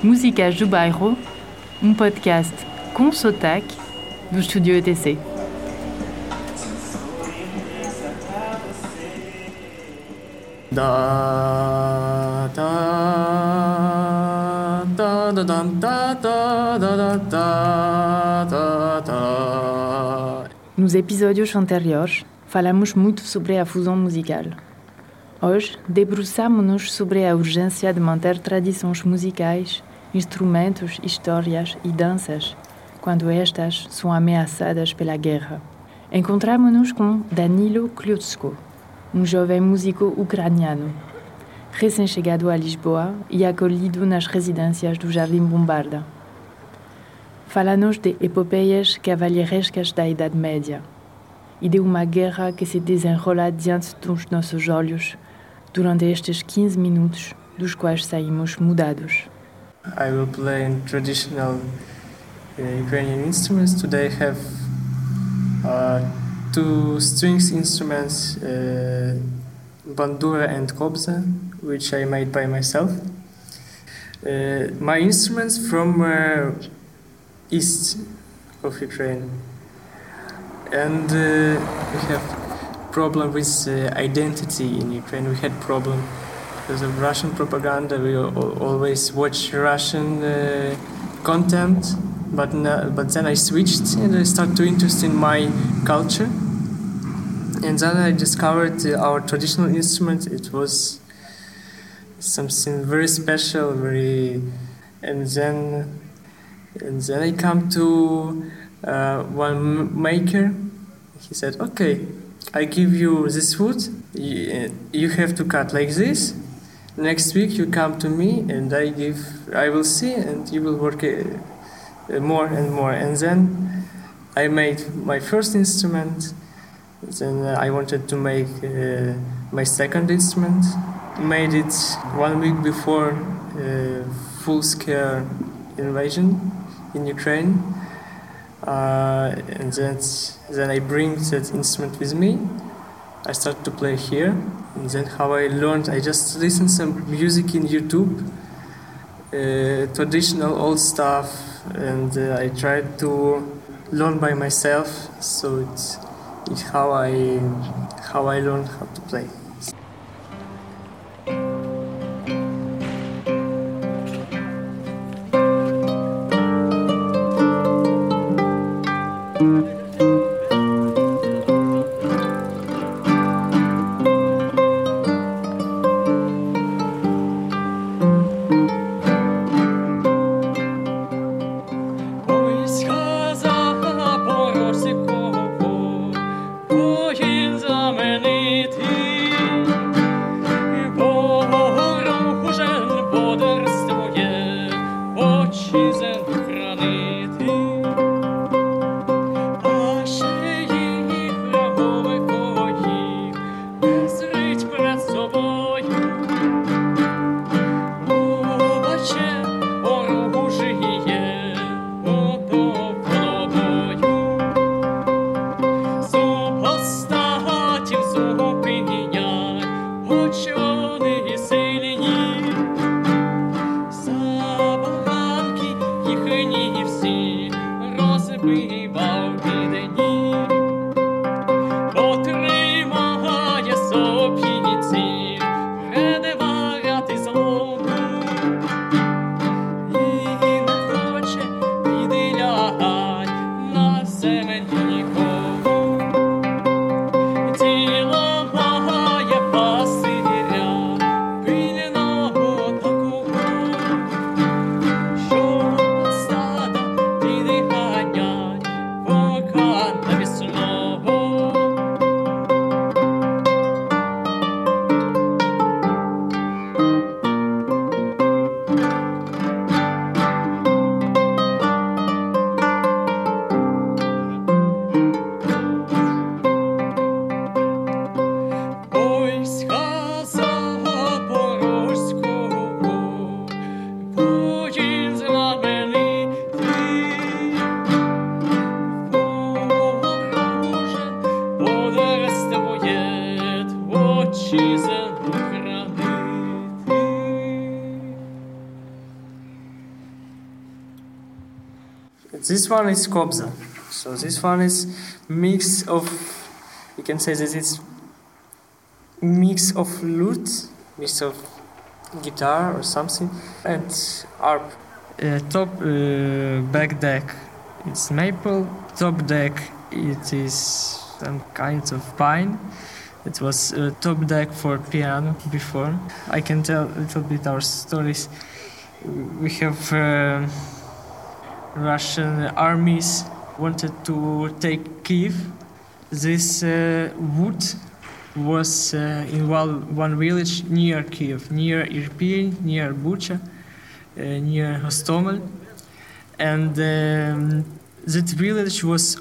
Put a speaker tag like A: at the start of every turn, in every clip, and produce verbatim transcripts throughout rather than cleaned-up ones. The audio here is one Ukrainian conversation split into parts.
A: Músicas do Bairro, um podcast com sotaque do Estúdio E T C.
B: Da da da da da da da da da da da.
A: Nos episódios anteriores, falamos muito sobre a fusão musical. Hoje, debruçamos-nos sobre a urgência de manter tradições musicais, instrumentos, histórias e danças, quando estas são ameaçadas pela guerra. Encontramos-nos com Danilo Klutsko, um jovem músico ucraniano, recém-chegado a Lisboa e acolhido nas residências do Jardim Bombarda. Fala-nos de epopeias cavalheirescas da Idade Média e de uma guerra que se desenrola diante dos nossos olhos durante estes quinze minutos, dos quais saímos mudados.
B: I will play in traditional uh, Ukrainian instruments. Today I have uh, two strings instruments, uh, bandura and kobza, which I made by myself. Uh, my instruments from uh, east of Ukraine, and uh, we have problem with uh, identity in Ukraine. We had problem because of Russian propaganda. We al- always watch Russian uh, content, but no, but then I switched and I started to interest in my culture. And then I discovered uh, our traditional instrument. It was something very special, very, and then and then I come to uh, one maker. He said, "Okay, I give you this wood. You, you have to cut like this. Next week you come to me, and I give. I will see, and you will work uh, more and more." And then I made my first instrument. Then uh, I wanted to make uh, my second instrument. Made it one week before uh, full-scale invasion in Ukraine. Uh, and then, then I bring that instrument with me. I start to play here. And then how I learned, I just listened some music in YouTube, uh, traditional old stuff, and uh, I tried to learn by myself. So it's, it's how I how I learned how to play.
C: Воїн знаменитий,
B: This one is kobza. So this one is mix of, you can say that it's mix of lute, mix of guitar or something, and harp. Uh, top uh, back deck, it's maple. Top deck, it is some kind of pine. It was a top deck for piano before. I can tell a little bit our stories. We have uh, Russian armies wanted to take Kiev. This uh, wood was uh, in one, one village near Kiev, near Irpin, near Bucha, uh, near Hostomel. And um, that village was,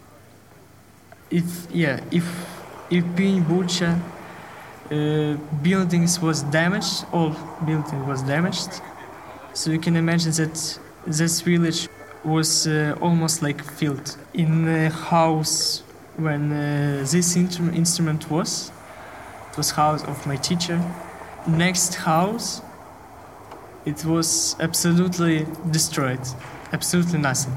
B: if yeah, if Irpin, Bucha, uh, buildings was damaged, all building was damaged. So you can imagine that this village was uh, almost like filled. In the house when uh, this inter- instrument was, it was house of my teacher. Next house, it was absolutely destroyed, absolutely nothing.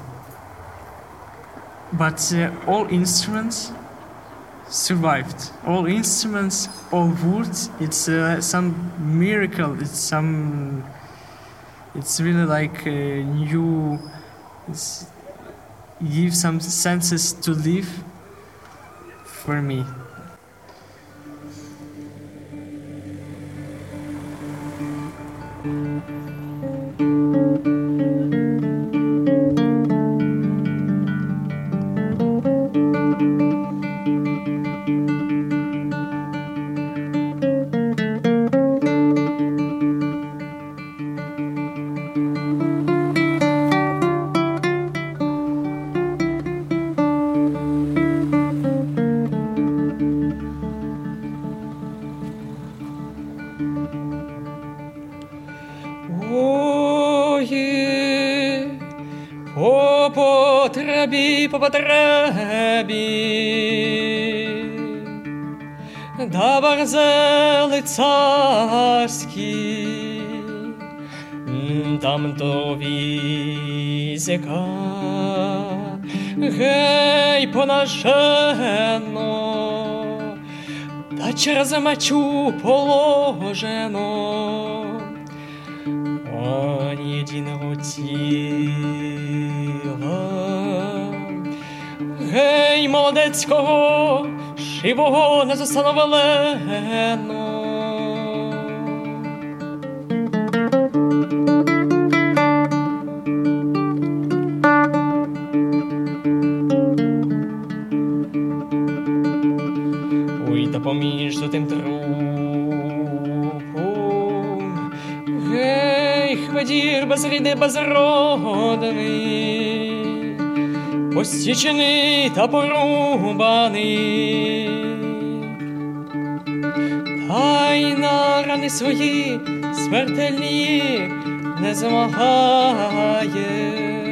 B: But uh, all instruments survived. All instruments, all wood. It's uh, some miracle. It's some. It's really like a new. It's, give some senses to live for me.
C: По потребі, по потребі, да барзели царські, там то візика, гей, понажено, та через мечу положено, ані єдиного тіла. Гей, молодецького, живого не застановлено. Ой, та поміж тим трупом, гей, хведір безрідний, безродний, посічений та порубаний, та й на рани свої смертельні не змагає.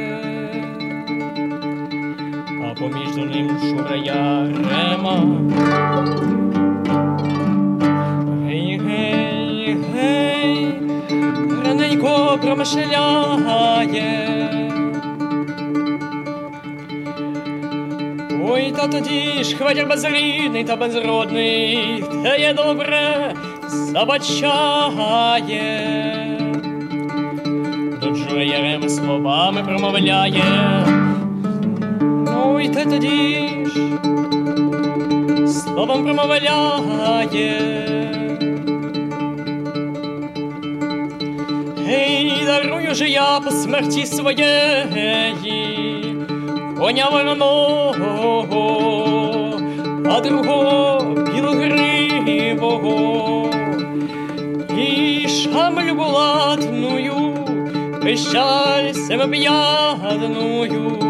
C: А поміж ним шурая рема. Гей, гей, гей, раненько промишляє. Ой, та тоді ж хведір безрідний та безродний, те є добре забачає. До Джуєреми словами промовляє. Ой, те тоді ж словом промовляє. Гей, дарую же я по смерті своєї коня вороного, а другого білогривого, і шаблю булатную, пищаль семип'ядную.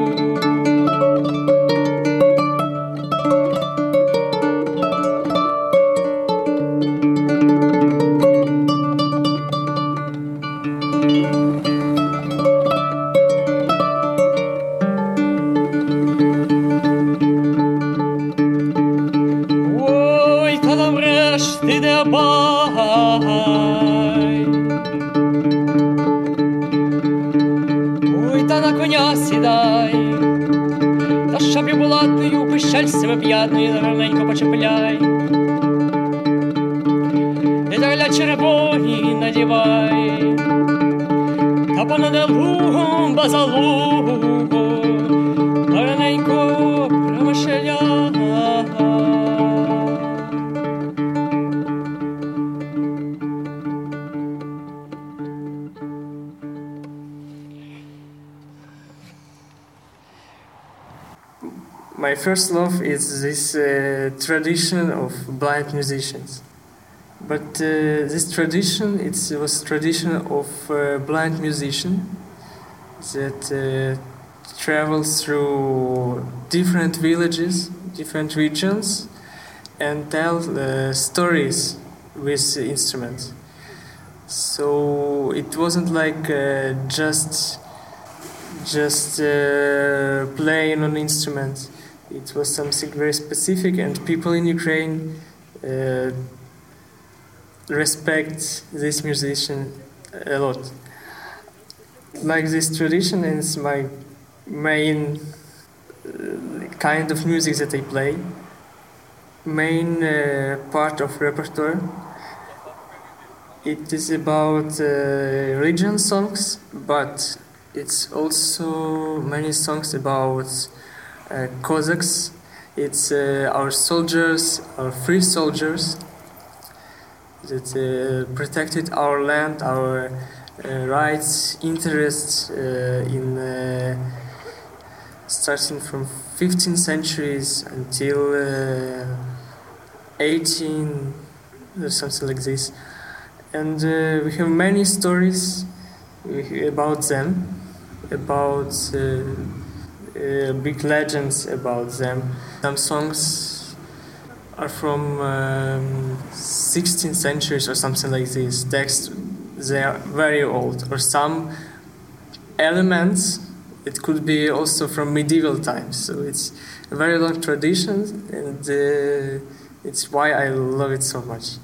C: Ти де бай, ой, та на коня сідай, п'ятний гарненько почепляй. І дарля червоні надівай. Та понад лугом базалугом гарненько промишляй.
B: My first love is this uh, tradition of blind musicians. But uh, this tradition, it was tradition of uh, blind musician that uh, travels through different villages, different regions, and tell uh, stories with instruments. So it wasn't like uh, just just uh, playing on instruments. It was something very specific, and people in Ukraine uh, respect this musician a lot. Like this tradition is my main uh, kind of music that I play, main uh, part of repertoire. It is about uh, religion songs, but it's also many songs about uh, Cossacks. It's uh, our soldiers, our free soldiers that uh, protected our land, our uh, rights, interests uh, in uh, starting from fifteenth centuries until uh, eighteen or something like this. And uh, we have many stories about them, about uh, uh, big legends about them. Some songs are from um, sixteenth centuries or something like this. Texts, they are very old. Or some elements, it could be also from medieval times. So it's a very long tradition, and uh, it's why I love it so much.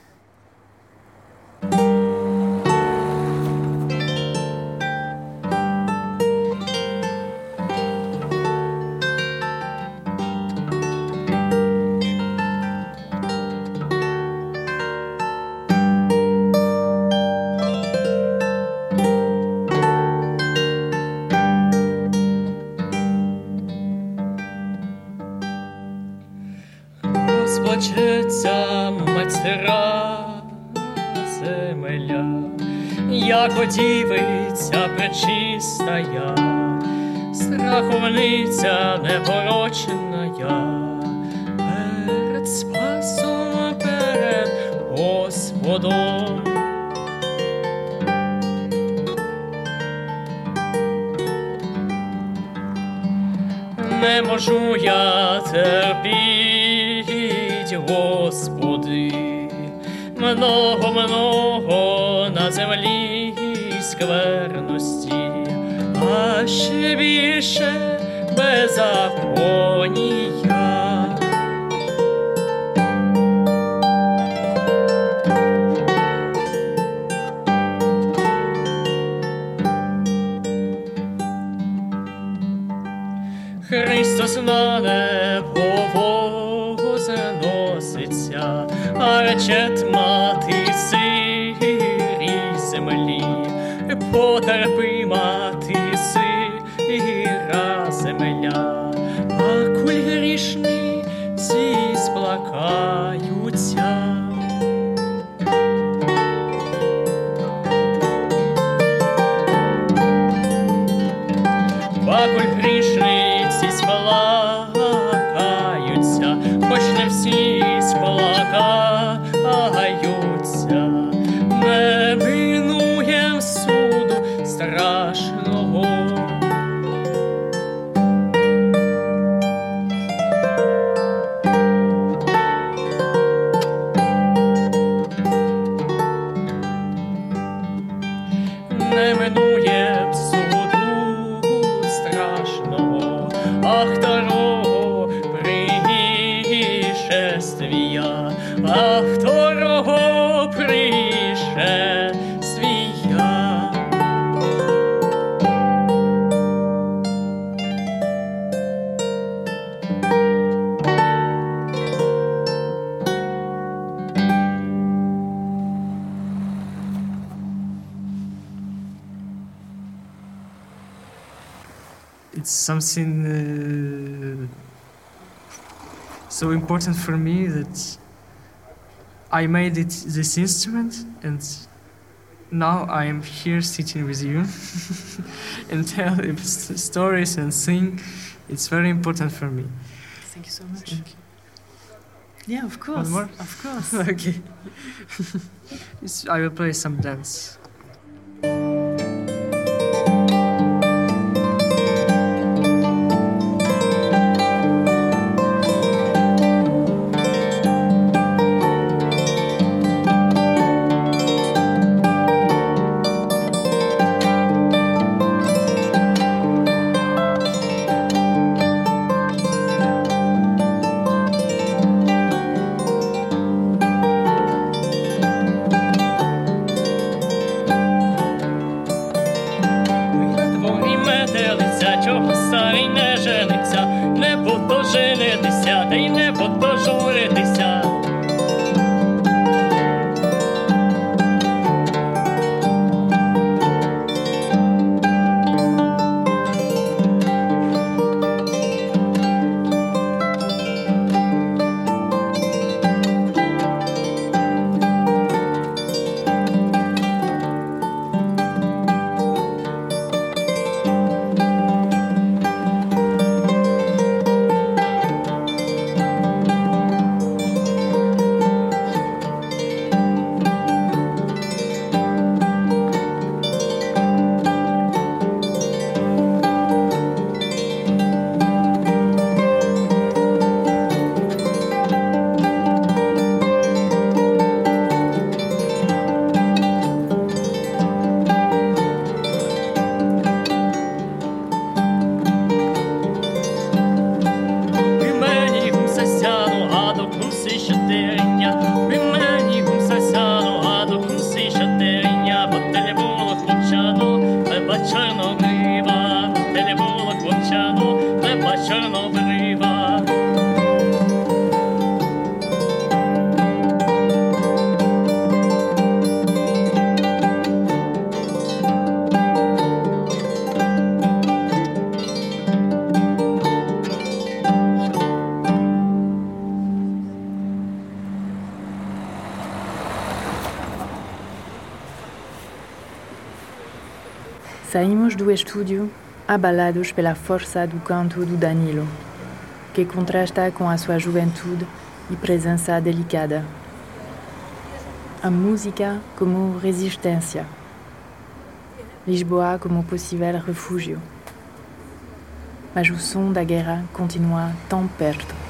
C: Розплачеться мать стара земля, як одівиця пречистая, страховниця непорочная, перед Спасом, перед Господом. Не можу я терпіть, Господи, много-много на землі скверності, а ще більше беззаконія. Христос на небо возноситься, а речет мати сирі землі, потерпи, мати сира земля, а куль грішні ці сплакаються. Покуль грішниці сплакаються, хоч не всі сплакаються, не минуєм суду страшного. Не минуєм суду страшного, ах, второго пришествия, ах, второго пришествия.
B: it's something uh, so important for me that I made it this instrument, and now I am here sitting with you and tell stories and sing. It's very important for me.
A: Thank you so much. You. Yeah, of course.
B: One more?
A: Of course.
B: Okay. I will play some dance.
C: Старий не жениться, не буду женитися, та й не буду журитися.
A: Saímos do estúdio abalados pela força do canto do Danilo, que contrasta com a sua juventude e presença delicada. A música como resistência. Lisboa como possível refúgio. Mas o som da guerra continua tão perto.